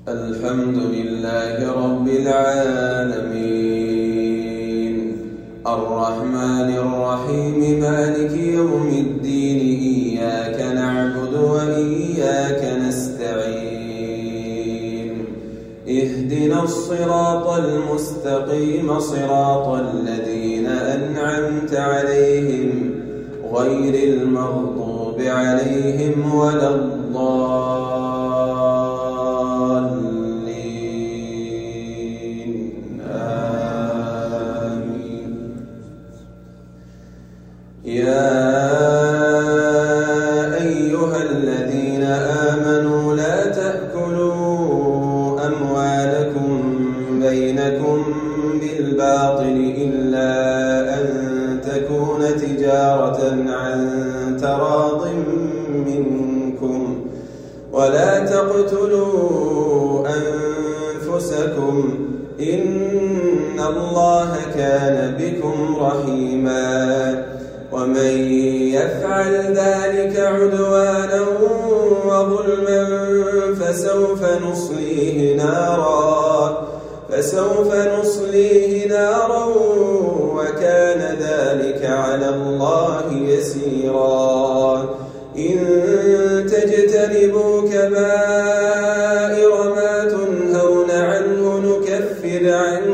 الحمد لله رب العالمين الرحمن الرحيم مالك يوم الدين إياك نعبد وإياك نستعين اهدنا الصراط المستقيم صراط الذين أنعمت عليهم غير المغضوب عليهم ولا الضالين آمين. يا أيها الذين آمنوا لا تأكلوا أموالكم بينكم بالباطل إلا أن تكون تجارة عن تراض منكم ولا تقتلوا أنفسكم إن الله كان بكم رحيما ومن يفعل ذلك عدوانا وظلما فسوف نصليه نارا وكان ذلك على الله يسيرا. إن تجتنبوا كبائر ما تنهون عنه نكفر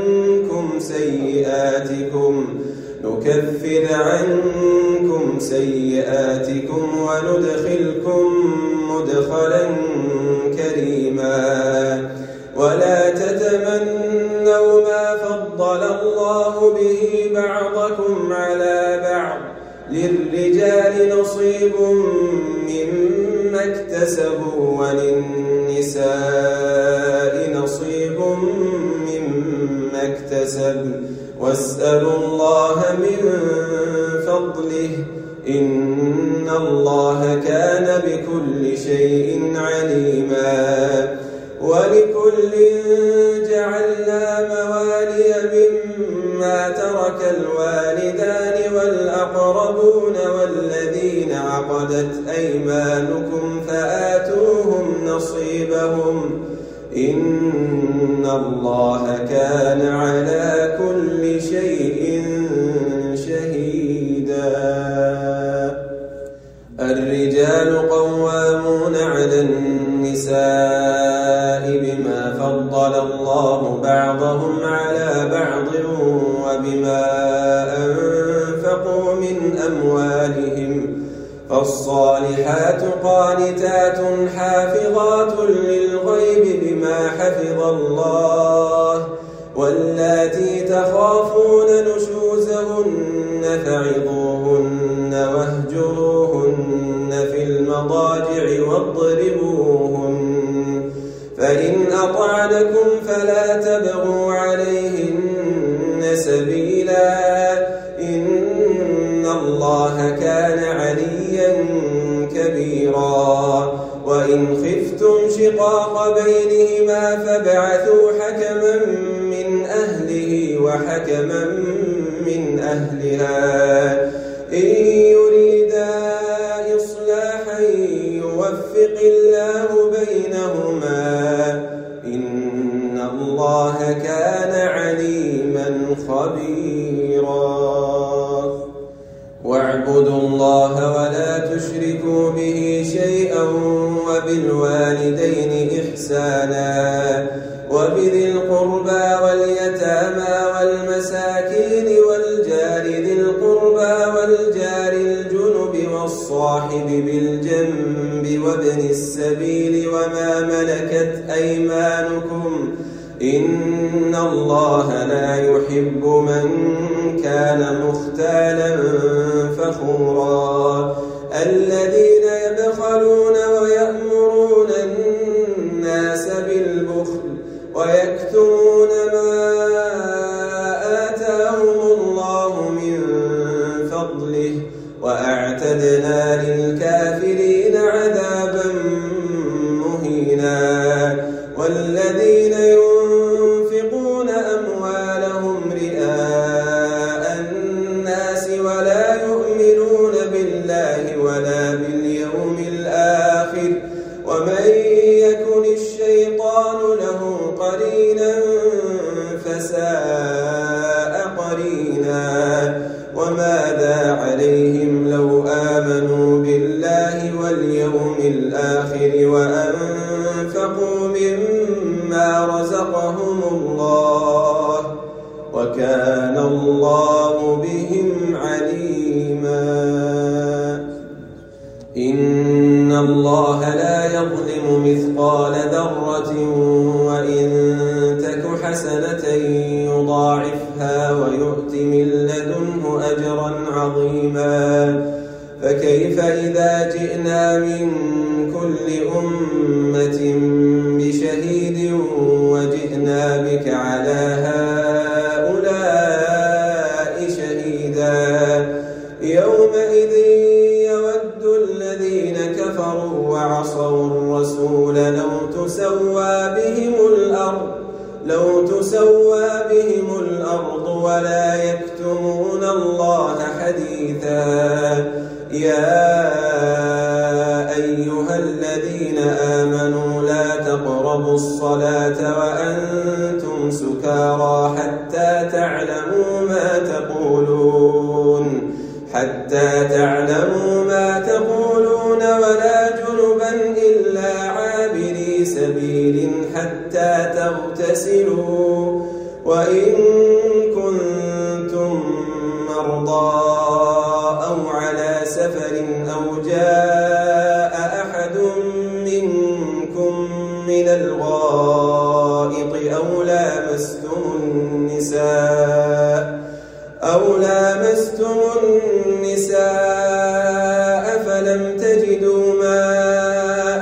عنكم سيئاتكم وندخلكم مدخلا كريما. ولا تتمنوا ما فضل الله به بعضكم على بعض للرجال نصيب مما اكتسبوا وللنساء نصيب مما اكتسبن واسألوا الله من فضله إن الله كان بكل شيء عليما. ولكل جعلنا موالي مما ترك الوالدان والأقربون والذين عقدت أيمانكم فآتوهم نصيبهم إن الله كان على كل شيء شهيدا. الرجال قوامون على النساء بما فضل الله بعضهم على بعض وبما أنفقوا من أموالهم فالصالحات قانتات حافظات للغيب بما حفظ الله واللاتي تخافون نشوزهن فعظوهن واهجروهن في المضاجع واضربوهن فإن أطعنكم فلا تبغوا عليهن سبيلا إن الله كان عليا كبيرا. وإن خفتم شقاق بينهما فابعثوا حكما من أهله وحكما من أهلها إن يريدا إصلاحا يوفق الله بينهما إن الله كان عليما خبيرا. واعبدوا الله ولا تشركوا به شيئا وبالوالدين إحسانا وبذي القربى واليتامى والمساكين والجار ذي القربى والجار الجنب والصاحب بالجنب وابن السبيل وما ملكت أيمانكم إن الله لا يحب من كان مختالا فخورا. الذين يبخلون ويأمرون الناس بالبخل ويكتمون ما آتاهم الله من فضله وأعتدنا للكافرين عذابا مهينا. والذين ينفقون أموالهم رئاء الناس ولا يؤمنون بالله ولا باليوم الآخر ومن يكن الشيطان الشيطان له قرينا فساء قرينا وماذا عليهم لو آمنوا بالله واليوم الآخر وأنفقوا مما رزقهم الله وكان الله بهم عليما إن الله لا يظلم مثقال ذرة وإن تك حسنة يضاعفها ويؤت من لدنه أجرا عظيما فكيف إذا جئنا من كل أمة بشهيد وجئنا بك على هؤلاء شهيدا يومئذ يود الذين كفروا وعصوا الرسول لو تسوى بهم الأرض ولا يكتمون الله حديثا يا أيها الذين آمنوا لا تقربوا الصلاة وأنتم سكارى حتى تعلموا ما تقولون ولا جنبا إلا عابري سبيل حتى تغتسلوا وإن كنتم مرضى أو على سفر أو جاء أحد منكم من الغائط أو لامستم النساء فلم تجدوا ماء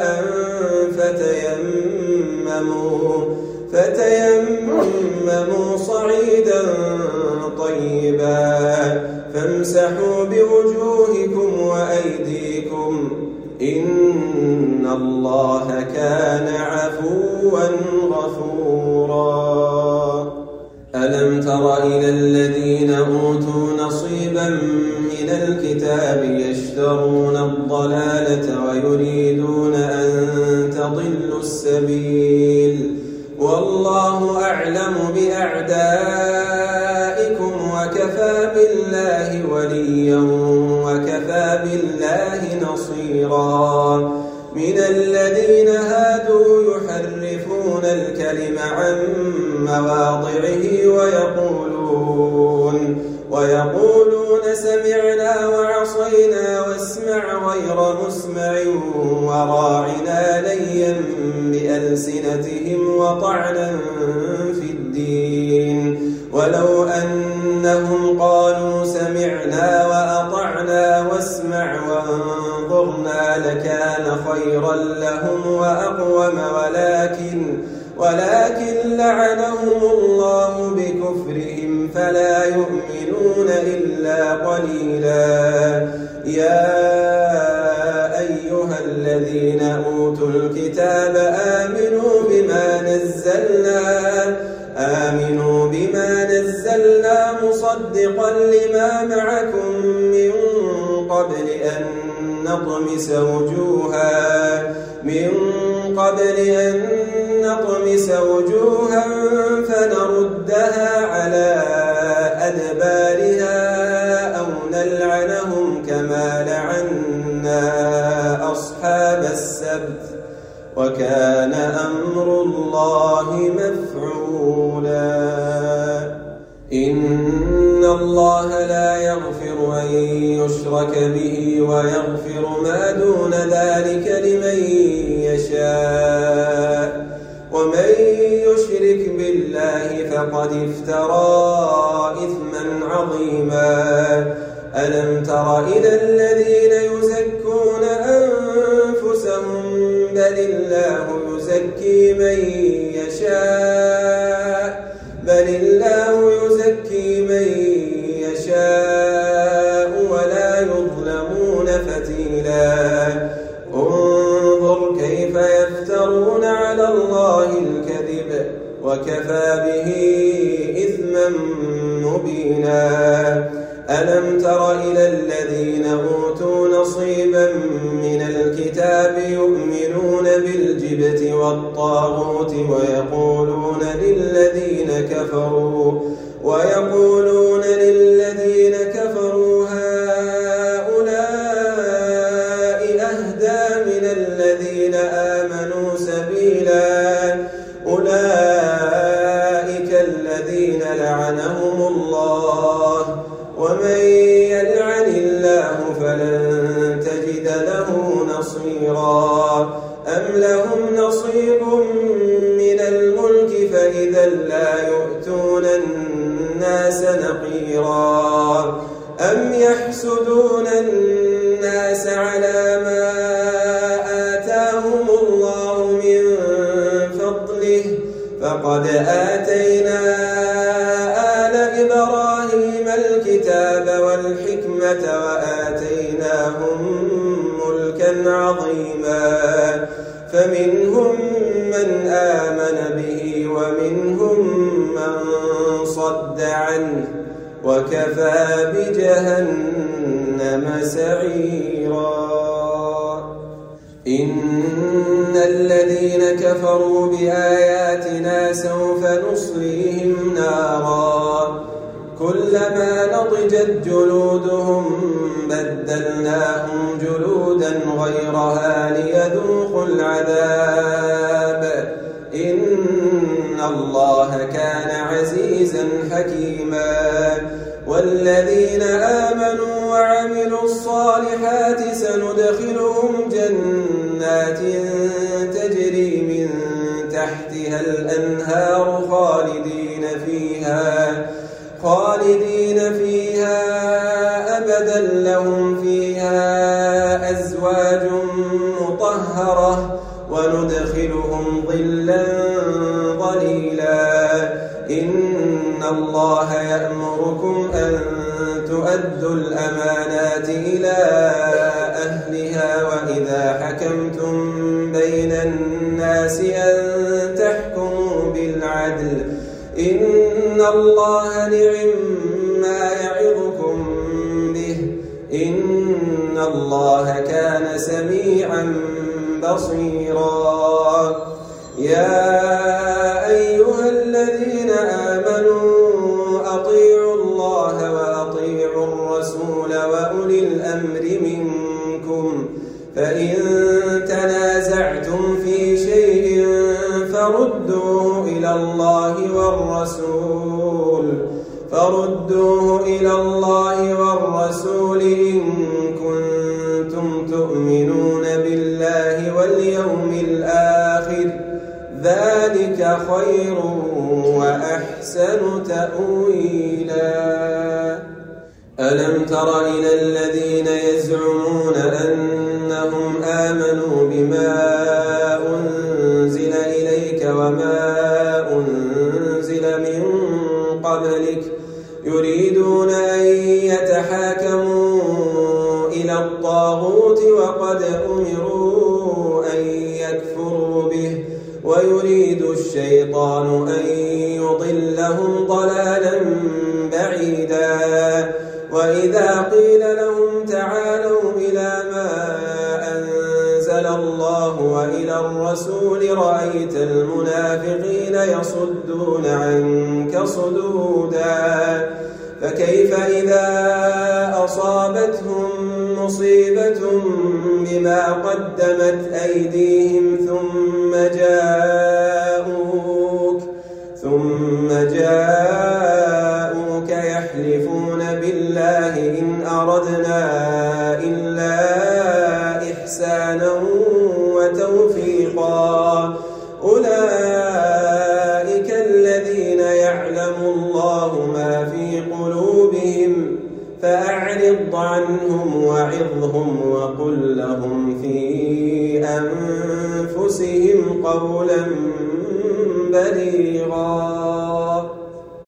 فتيمموا صعيدا طيبا فامسحوا بوجوهكم وأيديكم إن الله كان عفوا غفورا ألم تر إلى الذين أوتوا نصيبا من الكتاب يشترون الضلالة ويريدون أن تضلوا السبيل والله أعلم بأعدائكم وكفى بالله وليا وكفى بالله نصيرا من الذين هادوا يحرفون الكلم عن مواضعه ويقولون سمعنا وعصينا واسمع غير مسمع وراعنا ليا بألسنتهم وطعنا في الدين ولو أنهم قالوا سمعنا وأطعنا واسمع وانظرنا لكان خيرا لهم وأقوم ولكن لعنهم الله بكفرهم فلا يؤمنون إلا قليلا يا أيها الذين أوتوا الكتاب آمنوا بما نزلنا مصدقا لما معكم من قبل أن نطمس وجوها فنردها على أدبارها أو نلعنهم كما لعنا أصحاب السبت وكان أمر الله مفعولا إن الله لا يغفر أن يشرك به ويغفر ما دون ذلك لمن يشاء ومن يشرك بالله فقد افترى إثما عظيما ألم تر إلى الذين يزكون أنفسهم بل الله يزكي من يشاء ولا يظلمون فتيلا انظر كيف يفترون على الله الكذب وكفى به إثما مبينا ألم تر إلى الذين أوتوا نصيبا من الكتاب يؤمنون بالجبت والطاغوت ويقولون للذين كفروا هؤلاء أهدى من الذين آمنوا سبيلا أولئك الذين لعنهم الله ومن يلعن الله فلن تجد له نصيرا أم لهم نصيب من الملك فإذا لا يؤتون الناس نقيرا أم يحسدون الناس على ما آتاهم الله من فضله فقد آتينا آل إبراهيم الكتاب والحكمة وآتيناهم ملكا عظيما فمنهم من آمن به ومنهم من صد عنه وكفى بجهنم سعيرا إن الذين كفروا بآياتنا سوف نصليهم نارا كلما نضجت جلودهم بدلناهم جلودا غيرها ليذوقوا العذاب إن الله كان عزيزا حكيما والذين آمنوا وعملوا الصالحات سندخلهم جنات تجري من تحتها الأنهار خالدين فيها أبدا لهم فيها أزواج مطهرة وندخلهم ظلا ظليلا إن الله يأمركم أن تؤدوا الأمانات إلى أهلها وإذا حكمتم بين الناس أن تحكموا بالعدل إن الله نعم ما يعظكم به إن الله كان سميعا بصيرا يا أيها الذين آمنوا أطيعوا الله وأطيعوا الرسول وأولي الأمر منكم فإن تنازعتم في شيء فردوه إلى الله والرسول إن كنتم تؤمنون بالله واليوم الآخر ذلك خير وأحسن تأويلا ألم تر إلى الذين يزعمون أنهم آمنوا بما أنزل إليك وما أنزل من قبلك يريدون أن يتحاكموا إلى الطاغوت وقد أمروا أن يكفروا به ويريد الشيطان أن يضلهم ضلالا بعيدا وإذا قيل لهم تعالوا إلى ما أنزل الله وإلى الرسول رأيت المنافقين يصدون عنك صدودا فكيف إذا أصابتهم مصيبة بما قدمت أيديهم ثم جاءوك يحلفون بالله إن أردنا إلا إحسانا وتوفيقا أولئك الذين يعلم الله ما في قلوبهم فأعرض عنهم وعظهم وقل لهم في أنفسهم قولا بليغا